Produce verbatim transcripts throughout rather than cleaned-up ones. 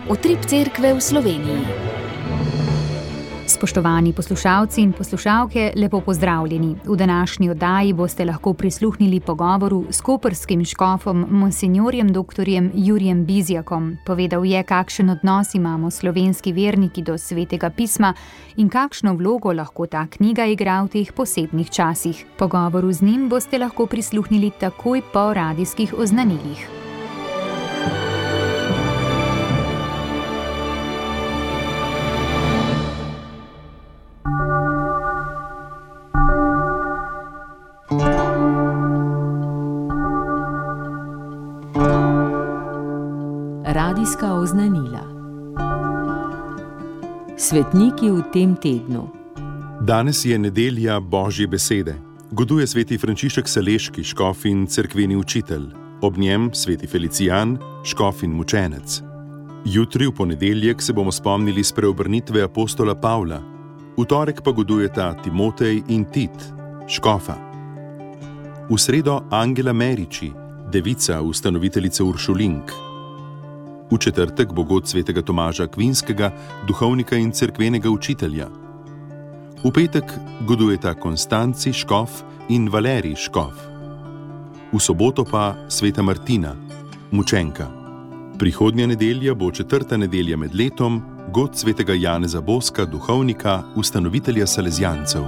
Utrip cerkve v Sloveniji. Spoštovani poslušalci in poslušalke, lepo pozdravljeni. V današnji oddaji boste lahko prisluhnili pogovoru s koprskim škofom monsinjorjem doktorjem Jurijem Bizjakom. Povedal je, kakšen odnos imamo slovenski verniki do Svetega pisma in kakšno vlogo lahko ta knjiga igra v teh posebnih časih. Pogovoru z njim boste lahko prisluhnili takoj po radijskih oznanilih. Radijska oznanila. Svetniki v tem tednu. Danes je nedelja Božje besede. Goduje sveti Frančišek Saleški, škof in cerkveni učitelj. Ob njem sveti Felicijan, škof in mučenec. Jutri v ponedeljek se bomo spomnili spreobrnitve apostola Pavla. V torek pa godujeta Timotej in Tit, škofa. V sredo Angela Meriči, devica, ustanoviteljica Uršulink. V četrtek bo god svetega Tomaža Akvinskega, duhovnika in cerkvenega učitelja. V petek godujeta Konstanci, škof, in Valerij, škof. V soboto pa sveta Martina, mučenka. Prihodnja nedelja bo četrta nedelja med letom, god svetega Janeza Boska, duhovnika, ustanovitelja Salezjancev.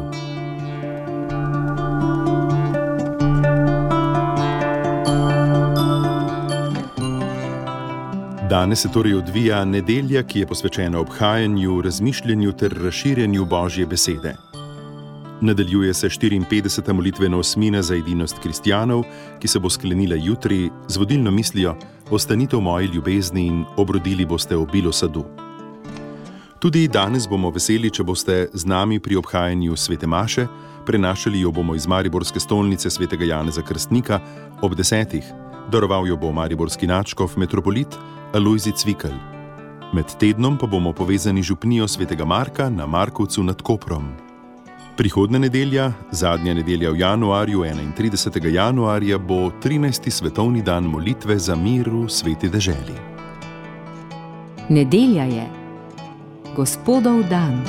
Danes se torej odvija nedelja, ki je posvečena obhajanju, razmišljanju ter razširjanju Božje besede. Nadaljuje se štiriinpetdeseta molitvena osmina za edinost kristjanov, ki se bo sklenila jutri z vodilno mislijo: Ostanite v moji ljubezni in obrodili boste obilo sadu. Tudi danes bomo veseli, če boste z nami pri obhajanju svete maše. Prenašali jo bomo iz mariborske stolnice svetega Janeza Krstnika ob desetih. Daroval jo bo mariborski nadškof metropolit Alojzij Cvikl. Med tednom pa bomo povezani župnijo svetega Marka na Markovcu nad Koprom. Prihodnja nedelja, zadnja nedelja v januarju, enaintridesetega januarja, bo trinajsti svetovni dan molitve za mir v sveti deželi. Nedelja je Gospodov dan.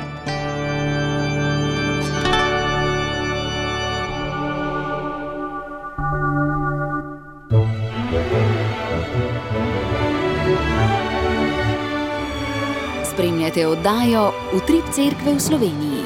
Spremljate oddajo Utrip cerkve v Sloveniji.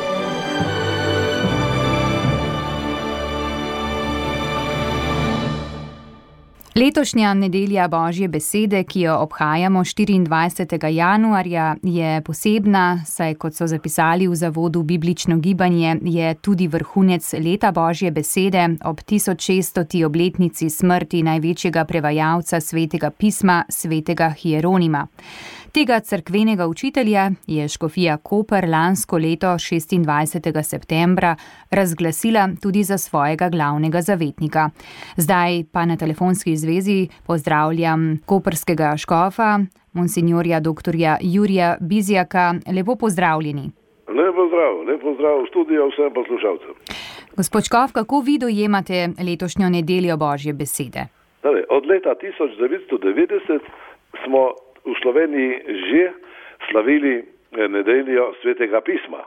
Letošnja nedelja Božje besede, ki jo obhajamo štiriindvajsetega januarja, je posebna, saj kot so zapisali v zavodu Biblično gibanje, je tudi vrhunec leta Božje besede ob tisoč šeststoti obletnici smrti največjega prevajalca Svetega pisma, svetega Hieronima. Tega cerkvenega učitelja je škofija Koper lansko leto šestindvajsetega septembra razglasila tudi za svojega glavnega zavetnika. Zdaj pa na telefonski zvezi pozdravljam koprskega škofa, monsinjorja doktorja Jurija Bizjaka. Lepo pozdravljeni. Lep pozdrav, lep pozdrav v studiu vsem poslušalcem. Gospod škof, kako vi dojemate letošnjo nedeljo Božje besede? Dale, od leta tisoč devetsto devetdeset smo v Sloveniji že slavili nedeljo Svetega pisma.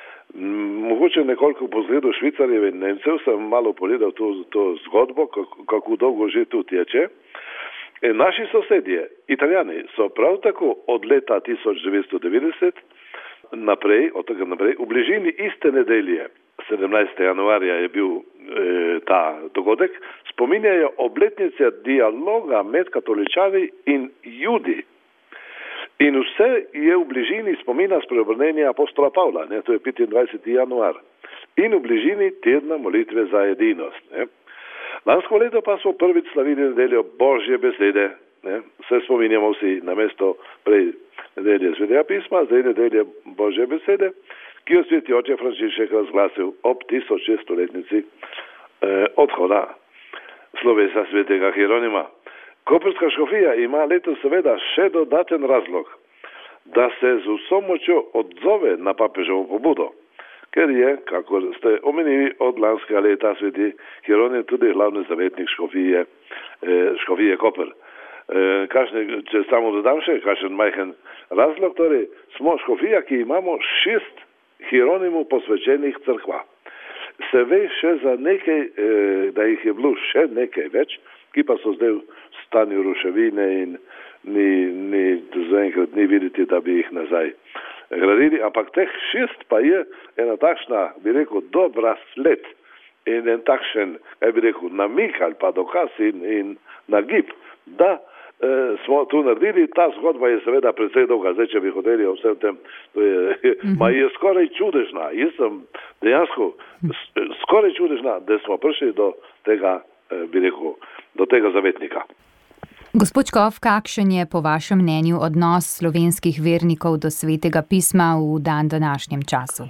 Mogoče nekoliko po zgledu Švicarjev in Nemcev sem malo pogledal to, to zgodbo, kako, kako dolgo že tu teče. E, naši sosedje, Italijani, so prav tako od leta tisoč devetsto devetdeset naprej, od tega naprej, v bližini iste nedelje, sedemnajstega januarja je bil e, ta dogodek, spominjajo obletnice dialoga med katoličani in Judi. In vse je v bližini spomina spreobrnenja apostola Pavla, ne, to je petindvajseti januar. In v bližini tedna molitve za edinost. Ne. Lansko leto pa smo prvič slavili nedeljo Božje besede, ne. Se spominjamo vsi na mesto prej nedelje Svetega pisma, zdaj nedelje Božje besede, ki jo sveti oče Frančišek razglasil ob tisoč šeststoletnici eh, odhoda slovesa svetega Hieronima. Koprska škofija ima letos seveda še dodaten razlog, da se z vso močjo odzove na papeževo pobudo, ker je, kako ste omenili, od lanskega leta sveti Hieronim tudi glavni zavetnik škofije, eh, škofije Koper. E, kašne, če samo dodam še, kakšen majhen razlog, torej smo škofija, ki imamo šest Hieronimu posvečenih crkva. Se ve še za nekaj, e, da jih je bilo še nekaj več, ki pa so zdaj v stanju ruševine in ni, ni, zaenkrat ni videti, da bi jih nazaj gradili, ampak teh šest pa je ena takšna, bi rekel, dobra sled in en takšen, kaj bi rekel, namik ali pa dokaz in, in nagib, da e, smo tu naredili. Ta zgodba je seveda precej dolga, zdaj če bi hoteli o vsem tem, to je, mm-hmm. ma je skoraj čudežna. Jaz sem dejansko skoraj čudežna, da smo prišli do tega, e, bi rekel, do tega zavetnika. Gospod Škof, kakšen je po vašem mnenju odnos slovenskih vernikov do Svetega pisma v dan današnjem času?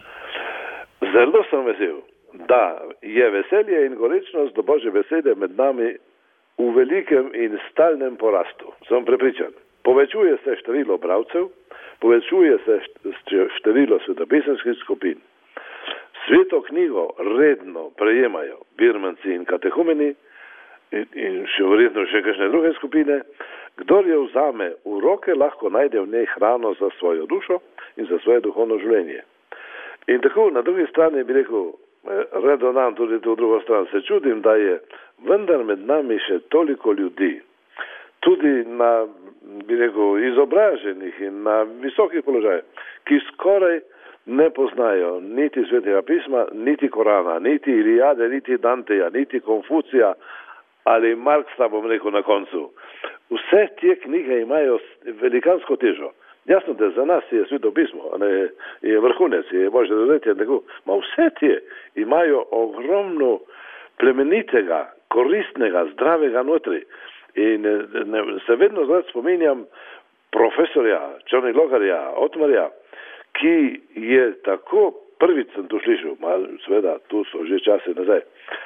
Zelo sem vesel, da je veselje in gorečnost do Božje besede med nami v velikem in stalnem porastu. Sem prepričan. Povečuje se število bralcev, povečuje se število svetopisemskih skupin. Sveto knjigo redno prejemajo birmanci in katehumeni, In, in še verjetno še kakšne druge skupine. Kdor jo vzame v roke, lahko najde v njej hrano za svojo dušo in za svoje duhovno življenje. In tako na drugi strani bi rekel, redo nam tudi to drugo stran, se čudim, da je vendar med nami še toliko ljudi, tudi na, bi rekel, izobraženih in na visokih položajih, ki skoraj ne poznajo niti Svetega pisma, niti Korana, niti Iliade, niti Danteja, niti Konfucija, ali Marksa, bom rekel na koncu. Vse te knjige imajo velikansko težo. Jasno, da za nas je Sveto pismo, ne, je vrhunec, je Božje dodetje, tako. Ma vse te imajo ogromno plemenitega, koristnega, zdravega notri. In ne, se vedno zdaj spominjam profesorja Črnilogarja, Otmarja, ki je tako, prvič sem tu slišal, mal, seveda, tu so že čase nazaj,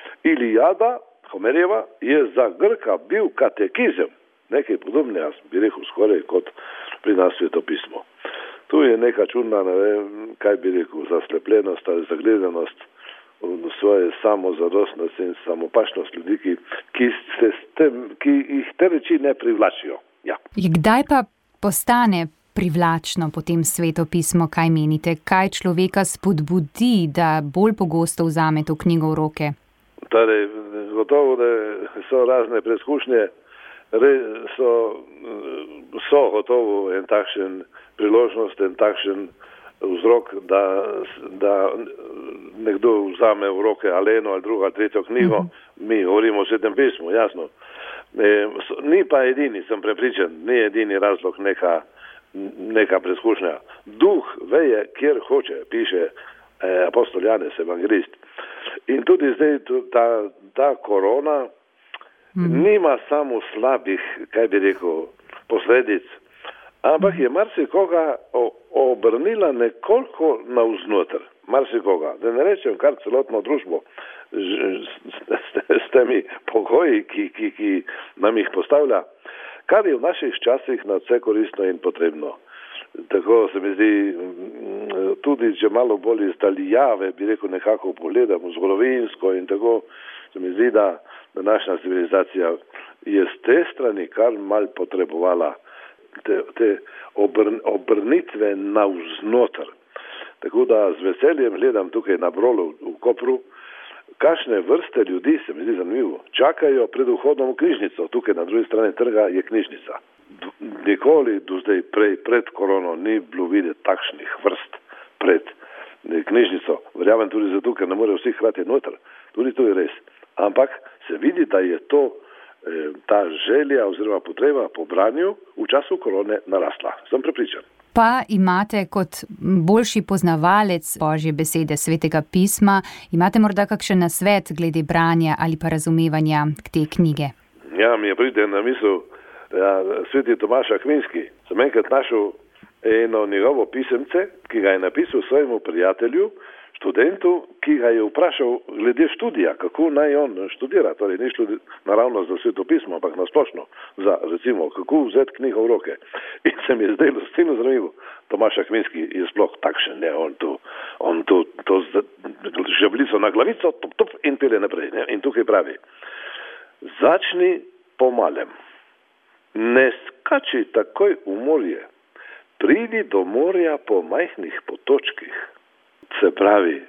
Iliada Homerjeva je za Grka bil katekizem, nekaj podobnega, bi rekel, skoraj kot pri nas Sveto pismo. Tu je neka čudna, ne vem, kaj bi rekel, zaslepljenost ali zagledanost v svoje samozadostnost in samopašnost ljudi, ki, ki, se s tem, ki jih te reči ne privlačijo. Ja. Kdaj pa postane privlačno potem Sveto pismo, kaj menite? Kaj človeka spodbudi, da bolj pogosto vzame to knjigo v roke? Torej, gotovo, da so razne preizkušnje, so, so gotovo en takšen priložnost, en takšen vzrok, da, da nekdo vzame v roke ali eno ali drugo ali tretjo knjigo, mm-hmm. mi govorimo o Svetem pismu, jasno. E, so, ni pa edini, sem prepričan, ni edini razlog neka, neka preizkušnja. Duh veje, kjer hoče, piše eh, apostol Janez, evangelist. In tudi zdaj ta, ta korona mm. nima samo slabih, kaj bi rekel, posledic, ampak je marsikoga obrnila nekoliko navznoter. Marsikoga, da ne rečem kar celotno družbo s temi pogoji, ki, ki, ki nam jih postavlja, kar je v naših časih nadvse koristno in potrebno. Tako se mi zdi, tudi če malo bolj izdaljave, bi rekel, nekako pogledamo zgodovinsko in tako, se mi zdi, da današnja civilizacija je z te strani kar mal potrebovala te, te obrn, obrnitve navznoter. Tako da z veseljem gledam tukaj na Brolu v Kopru, kakšne vrste ljudi, se mi zdi zanimivo, čakajo pred vhodom v knjižnico. Tukaj na drugi strani trga je knjižnica. Nikoli do zdaj prej, pred korono ni bilo videti takšnih vrst pred knjižnico. Verjamem tudi zato, ker ne morejo vsi hkrati noter. Tudi to je res. Ampak se vidi, da je to eh, ta želja oziroma potreba po branju v času korone narasla. Sem prepričan. Pa imate kot boljši poznavalec Božje besede, Svetega pisma, imate morda kakšen nasvet glede branja ali pa razumevanja te knjige? Ja, mi je pride na misel, ja, sveti Tomaš Akvinski. Sem enkrat našel eno njegovo pisemce, ki ga je napisal svojemu prijatelju, študentu, ki ga je vprašal glede študija, kako naj on študira. Torej, ni šlo naravno za Sveto pismo, ampak nasplošno za, recimo, kako vzeti knjigo v roke. In se mi je zdelo stino zanimivo. Tomaš Akvinski je sploh takšen, ne, on tu, on tu, to žeblico na glavico, top, top, in pele naprej. Ne? In tukaj pravi, začni po malem. Ne skači takoj v morje, pridi do morja po majhnih potočkih. Se pravi,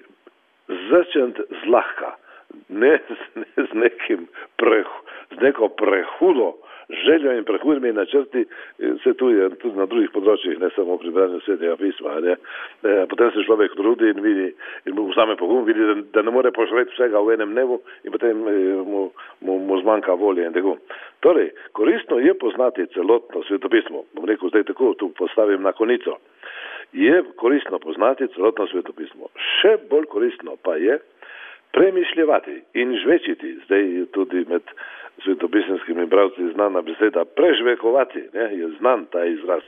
začeti zlahka, ne, ne z, nekim preh, z neko prehudo željo in prehudimi načrti, se tu je tudi na drugih področjih, ne samo pri branju Svetega pisma. Ne. Potem se človek trudi in vidi, in mu vzame pogum, vidi, da, da ne more požreti vsega v enem dnevu in potem mu, mu, mu zmanjka volje in tako. Torej, koristno je poznati celotno svetopismo. Bom rekel zdaj tako, tu postavim na konico. Je koristno poznati celotno svetopismo. Še bolj koristno pa je premišljevati in žvečiti. Zdaj je tudi med svetopisemskimi bravci znana beseda prežvekovati, ne, je znan ta izraz.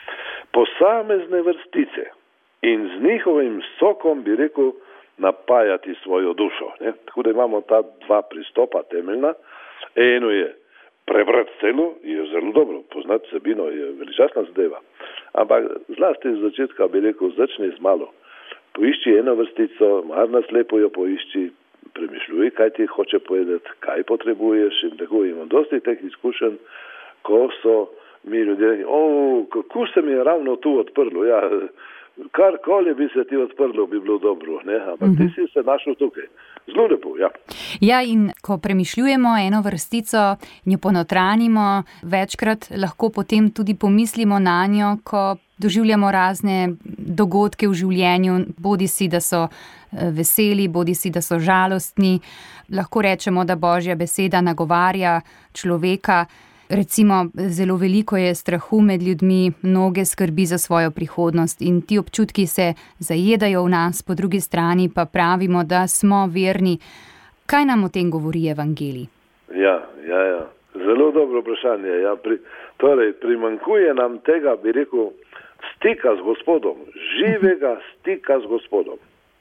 Posamezne vrstice in z njihovim sokom, bi rekel, napajati svojo dušo. Ne. Tako da imamo ta dva pristopa temeljna. Eno je prebrati celo, je zelo dobro, poznati vsebino je veličastna zadeva. Ampak zlasti z začetka, bi rekel, začni z malo. Poišči eno vrstico, mar naslepo jo poišči, premišljuj, kaj ti hoče povedati, kaj potrebuješ in tako. Imam dosti teh izkušenj, ko so mi ljudje rekli, o, kako se mi je ravno tu odprlo, ja, karkoli bi se ti odprlo, bi bilo dobro, ne, ampak mm-hmm. ti si se našel tukaj. Zelo lepo, ja. Ja, in ko premišljujemo eno vrstico, njo ponotranimo, večkrat lahko potem tudi pomislimo na njo, ko doživljamo razne dogodke v življenju, bodi si, da so veseli, bodi si, da so žalostni. Lahko rečemo, da Božja beseda nagovarja človeka. Recimo, zelo veliko je strahu med ljudmi, mnoge skrbi za svojo prihodnost in ti občutki se zajedajo v nas, po drugi strani pa pravimo, da smo verni. Kaj nam o tem govori evangelij? Ja, ja, ja. Zelo dobro vprašanje. Ja, pri, torej, primanjkuje nam tega, bi rekel, stika z Gospodom, živega stika z Gospodom.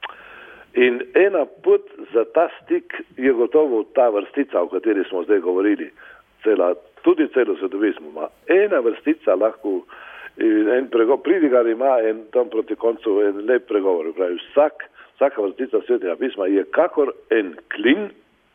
In ena pot za ta stik je gotovo ta vrstica, o kateri smo zdaj govorili. Cela, tudi celo svetopismo ima. Ena vrstica lahko, en pregovor, pridigar ima en tam proti koncu en lep pregovor. Pravi, vsak, vsaka vrstica Svetega pisma je kakor en klin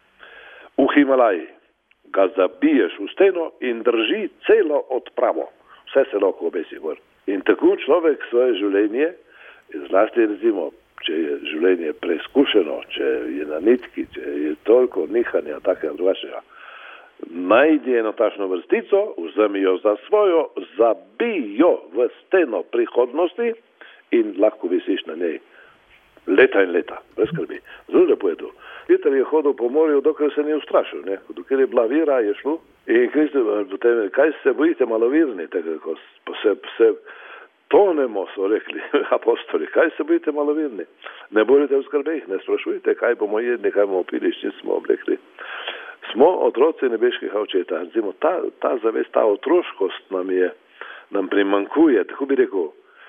v Himalaji. Ga zabiješ v steno in drži celo odpravo. Vse se lahko obesi gor. In tako človek svoje življenje, zlasti recimo, če je življenje preizkušeno, če je na nitki, če je toliko nihanja, takega drugačnega, najdi eno takšno vrstico, vzemi jo za svojo, zabij jo v steno prihodnosti in lahko visiš na njej leta in leta, brez skrbi. Zelo lepo je to. Peter je hodil po morju, dokler se ni ustrašil, ne? Dokler je bila vira, je šlo. In potem, kaj se bojite malovirni, tako ko se, se tonemo, so rekli apostoli, kaj se bojite malovirni? Ne bojite v skrbeh, ne sprašujte, kaj bomo jedli, kaj bomo pili, s čim smo oblekli. Smo otroci nebeškega očeta. Recimo, ta, ta zavest, ta otroškost nam je, nam primankuje, tako bi rekel.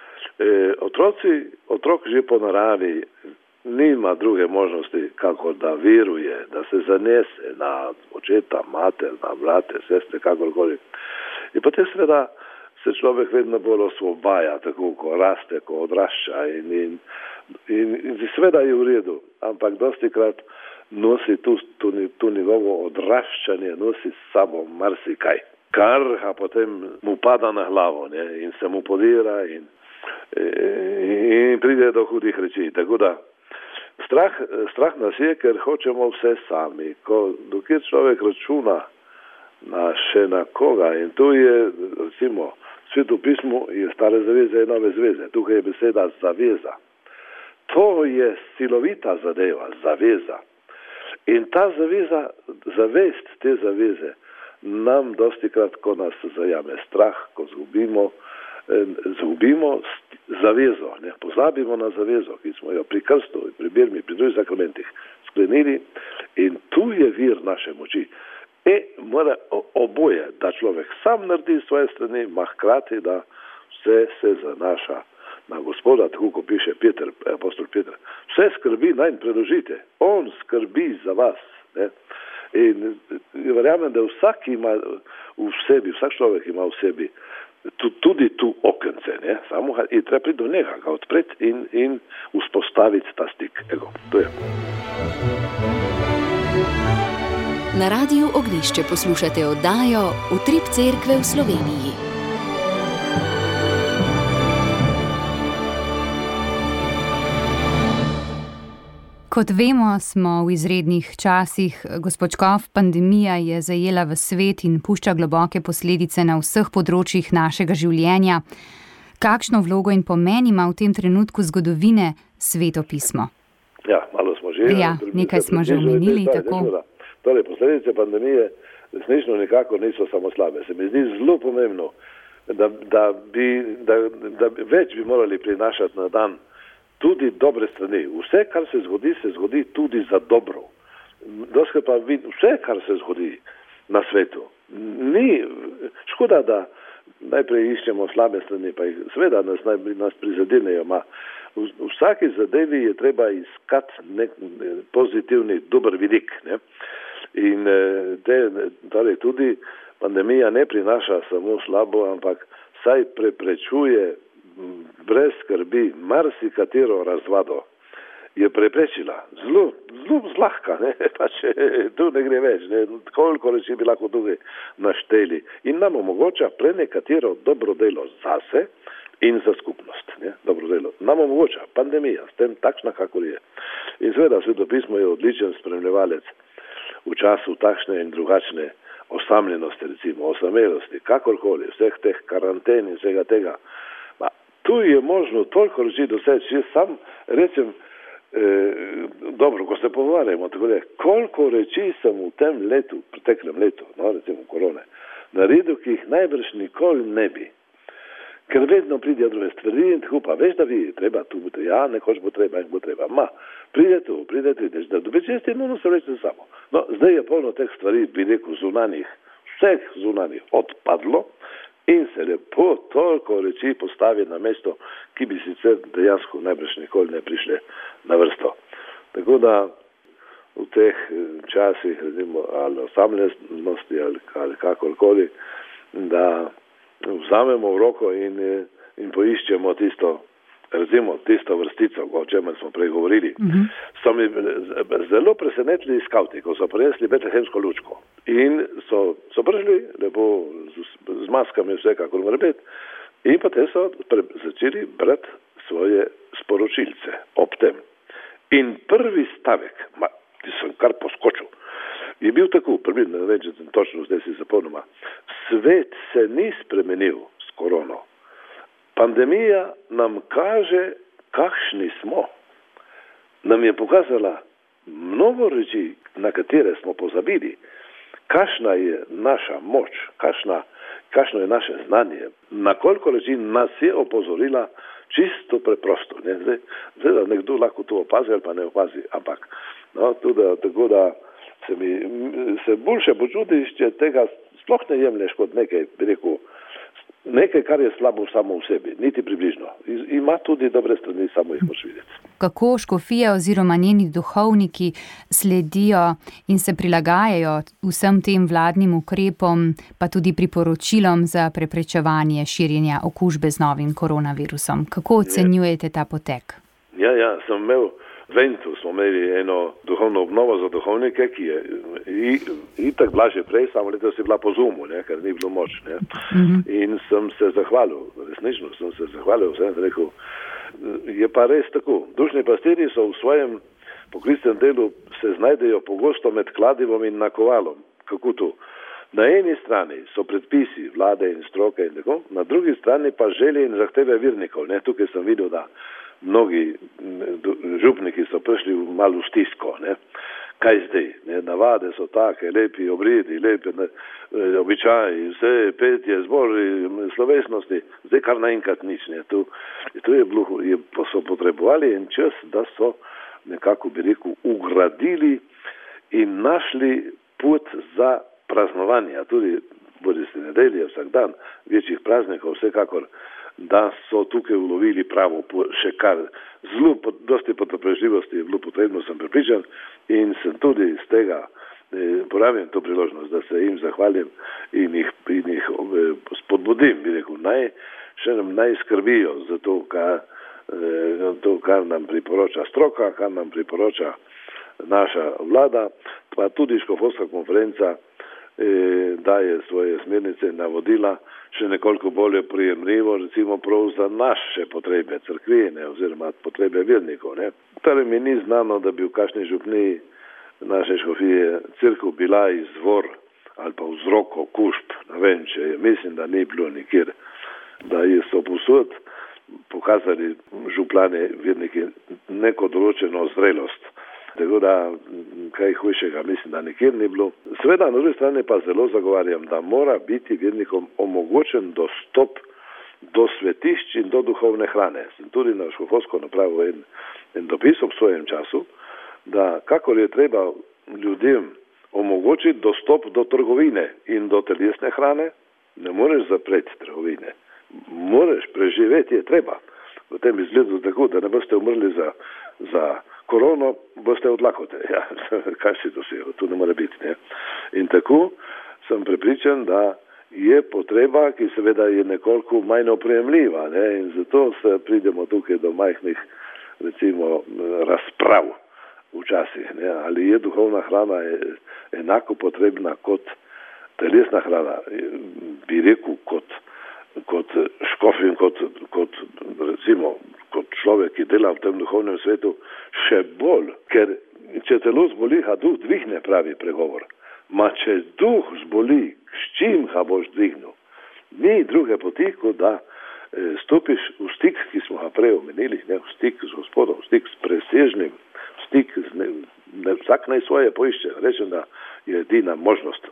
E, otroci, otrok že po naravi nima druge možnosti, kako da veruje, da se zanese na očeta, mater, na brate, sestre, kakorkoli. In potem seveda se človek vedno bolj osvobaja, tako ko raste, ko odrašča in, in, in, in seveda je v redu, ampak dostikrat nosi tu, tu, tu njegovo odraščanje, nosi s sabo marsikaj, kar a potem mu pada na glavo, ne, in se mu podira in, in, in pride do hudih reči. Tako da strah, strah nas je, ker hočemo vse sami. Ko dokjer človek računa na še na koga in tu je, recimo, Sveto pismo je stare zaveze in nove zveze. Tukaj je beseda zaveza. To je silovita zadeva, zaveza. In ta zaveza, zavest te zaveze nam dostikrat, ko nas zajame strah, ko zgubimo, zgubimo zavezo, ne, pozabimo na zavezo, ki smo jo pri krstu, pri birmi, pri drugih sakramentih sklenili in tu je vir naše moči. E, mora oboje, da človek sam naredi svoje strani, ma hkrati, da vse se zanaša na Gospoda, tako ko piše Peter, apostol Peter. Vse skrbi najn preložite. On skrbi za vas. Ne? In verjamem, da vsak ima v sebi, vsak človek ima v sebi tudi tu okence. Ne? Samo je treba priti do njega, ga odpreti in, in vzpostaviti ta stik. Ego, to je. Na Radiu Ognjišče poslušate oddajo Utrip cerkve v Sloveniji. Kot vemo, smo v izrednih časih. Gospod Škof, pandemija je zajela v svet in pušča globoke posledice na vseh področjih našega življenja. Kakšno vlogo in pomen ima v tem trenutku zgodovine Sveto pismo? Ja, malo smo že. Ja, nekaj smo že omenili. Torej, posledice pandemije resnično nikako niso samo slabe. Se mi zdi zelo pomembno, da, da, bi, da, da več bi morali prinašati na dan tudi dobre strani. Vse, kar se zgodi, se zgodi tudi za dobro. Doskrat pa vid, vse, kar se zgodi na svetu. Ni škoda, da najprej iščemo slabe strani, pa jih seveda nas, nas prizadenejo. Ma v vsaki zadevi je treba iskati nek pozitivni, dober vidik. Ne? In te, torej tudi pandemija ne prinaša samo slabo, ampak saj preprečuje brez skrbi marsikatero razvado. Je preprečila. Zelo, zelo zlahka, ne? Pa če tu ne gre več, ne? Koliko reči bi lahko tukaj našteli. In nam omogoča prenekatero dobro delo zase in za skupnost. Ne? Dobro delo. Nam omogoča pandemija, s tem takšna, kakor je. In seveda Sveto pismo je odličen spremljevalec v času takšne in drugačne osamljenosti, recimo osamelosti, kakorkoli, vseh teh karanten in vsega tega. Ma, tu je možno toliko reči doseči. Jaz sam rečem, eh, dobro, ko se pogovarjamo, tako da, koliko reči sem v tem letu, preteklem letu, no, recimo korone, naredil, ki jih najbrž nikoli ne bi. Ker vedno pridejo druge stvari in tako, pa veš, da bi treba tu biti, ja, nekoč bo treba in bo treba. Ma, pride tu, pride tu, da dobi česti, no, no, se reči samo. No, zdaj je polno teh stvari, bi rekel, zunanih, vseh zunanih odpadlo in se lepo toliko reči postavi na mesto, ki bi sicer dejansko najbrž nikoli ne prišle na vrsto. Tako da v teh časih, recimo, ali osamljenosti, ali, ali kakorkoli, da vzamemo v roko in, in poiščemo tisto, recimo, tisto vrstico, o čemer smo prej govorili. Mm-hmm. So mi zelo presenetili skavti, ko so prinesli betlehemsko lučko. In so, so prišli lepo z, z maskami vse, kako mora biti. In potem so pre, začeli brati svoje sporočilce ob tem. In prvi stavek, ma, ki sem kar poskočil, je bil tako, približno, ne vem, če sem točno zdaj si zapomnil, svet se ni spremenil s korono. Pandemija nam kaže, kakšni smo. Nam je pokazala mnogo reči, na katere smo pozabili, kakšna je naša moč, kakšna, kakšno je naše znanje, na koliko reči nas je opozorila čisto preprosto. Ne? Zdaj, zdaj, da nekdo lahko to opazi ali pa ne opazi, ampak no, tudi, tako da se mi se boljše počutiš, če tega sploh ne jemlješ kot nekaj, bi rekel, nekaj, kar je slabo samo v sebi, niti približno. Ima tudi dobre strani, samo jih moraš videti. Kako škofija oziroma njeni duhovniki sledijo in se prilagajajo vsem tem vladnim ukrepom, pa tudi priporočilom za preprečevanje širjenja okužbe z novim koronavirusom? Kako ocenjujete ta potek? Ja, ja, sem imel Ventu smo imeli eno duhovno obnovo za duhovnike, ki je itak bila že prej, samo leto si bila po Zoomu, ne, ker ni bilo moč. Ne. Mm-hmm. In sem se zahvalil, resnično sem se zahvalil, sem rekel, je pa res tako. Dušni pastiri so v svojem poklicnem delu se znajdejo pogosto med kladivom in nakovalom. Kako to? Na eni strani so predpisi vlade in stroke in tako, na drugi strani pa želje in zahteve vernikov. Ne. Tukaj sem videl, da mnogi župniki so prišli v malo stisko, ne. Kaj zdaj? Ne? Navade so take, lepi obredi, lepi ne, običaji, vse petje, zbori, slovesnosti, zdaj kar naenkrat nič. Ne? Tu, tu je bilo, je, so potrebovali en čas, da so nekako, bi rekel, ugradili in našli pot za praznovanje, tudi bodi se nedelje, vsak dan, večjih praznikov, vsekakor, da so tukaj ulovili pravo, še kar zelo, dosti potrpežljivosti je bilo potrebno, sem pripričan in sem tudi z tega eh, porabim to priložnost, da se jim zahvalim in jih, in jih eh, spodbudim, bi rekel, naj, še nam naj skrbijo za to, kar, eh, to, kar nam priporoča stroka, kar nam priporoča naša vlada, pa tudi škofovska konferenca eh, daje svoje smernice, navodila, še nekoliko bolje prijemljivo, recimo prav za naše potrebe crkvene oziroma potrebe vernikov. Ne. Torej mi ni znano, da bi v kakšni župniji naše škofije crkva bila izvor ali pa vzrok okužb. Ne vem, če je, mislim, da ni bilo nikjer, da je so posod pokazali župljani verniki neko določeno zrelost. Tako da kaj hujšega mislim, da nikjer ni bilo. Seveda, na drugi strani pa zelo zagovarjam, da mora biti vernikom omogočen dostop do svetišč in do duhovne hrane. Sem tudi na škofovsko napravil en, en dopis ob svojem času, da kakor je treba ljudem omogočiti dostop do trgovine in do telesne hrane, ne moreš zapreti trgovine. Moreš preživeti, je treba. V tem izgledu tako, da ne boste umrli za, za korono, boste od lakote. Ja, kaj si dosegel, to ne more biti. Ne? In tako sem prepričan, da je potreba, ki seveda je nekoliko manj opremljiva, ne? In zato se pridemo tukaj do majhnih, recimo, razprav včasih. Ne? Ali je duhovna hrana enako potrebna kot telesna hrana, bi rekel, kot kot škof in kot, kot, recimo, kot človek, ki dela v tem duhovnem svetu, še bolj, ker če telo zboli, ga duh dvihne, pravi pregovor. Ma če duh zboli, s čim ga boš dvignil? Ni druge poti, kot da e, stopiš v stik, ki smo ga prej omenili, ne, v stik z Gospodom, v stik s presežnim, v stik z ne, ne, vsak naj svoje poišče. Rečem, da je edina možnost,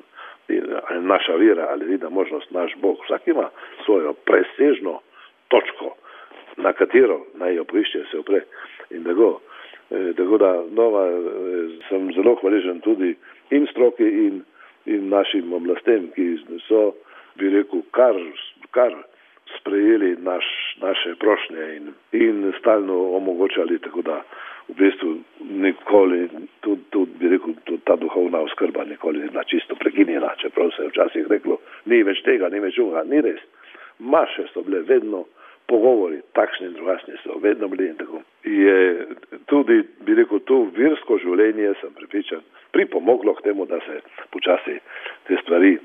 naša vera ali edina možnost naš Bog. Vsak ima svojo presežno točko, na katero naj jo poišče, se opre. In tako, eh, tako da nova, eh, sem zelo hvaležen tudi in stroki in, in našim oblastem, ki so, bi rekel, kar, kar sprejeli naš, naše prošnje in, in stalno omogočali, tako da v bistvu nikoli, tudi, tudi bi rekel, tudi ta duhovna oskrba nikoli ni bila čisto prekinjena, čeprav se je včasih reklo, ni več tega, ni več uga, ni res. Maše so bile vedno, pogovori, takšni in drugačni so vedno bili in tako. Je tudi, bi rekel, to versko življenje, sem prepričan, pripomoglo k temu, da se počasi te stvari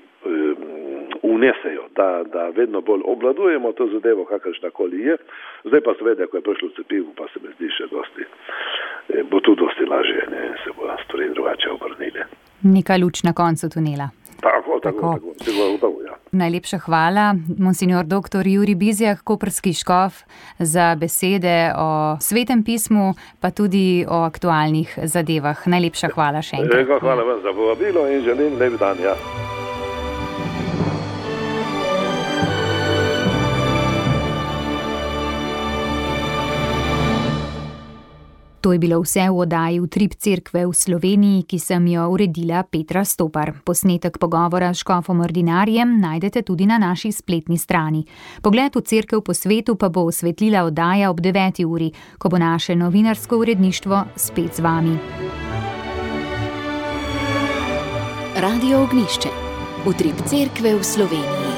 unesejo, da, da vedno bolj obladujemo to zadevo, kakršnakoli je. Zdaj pa seveda, ko je prišlo cepivo, pa se mi zdi še dosti, bo tu dosti lažje, ne, se bo stvari drugače obrnile. Neka luč na koncu tunela. Tako, tako, tako. tako, tako ja. Najlepša hvala, monsignor doktor Jurij Bizjak, koprski škof, za besede o Svetem pismu, pa tudi o aktualnih zadevah. Najlepša hvala še enkrat. Hvala vam za povabilo in želim lep dan, ja. To je bilo vse v oddaji Utrip cerkve v Sloveniji, ki sem jo uredila Petra Stopar. Posnetek pogovora s škofom ordinarjem najdete tudi na naši spletni strani. Pogled v cerkev po svetu pa bo osvetlila oddaja ob deveti uri, ko bo naše novinarsko uredništvo spet z vami. Radio Ognjišče. Utrip cerkve v Sloveniji.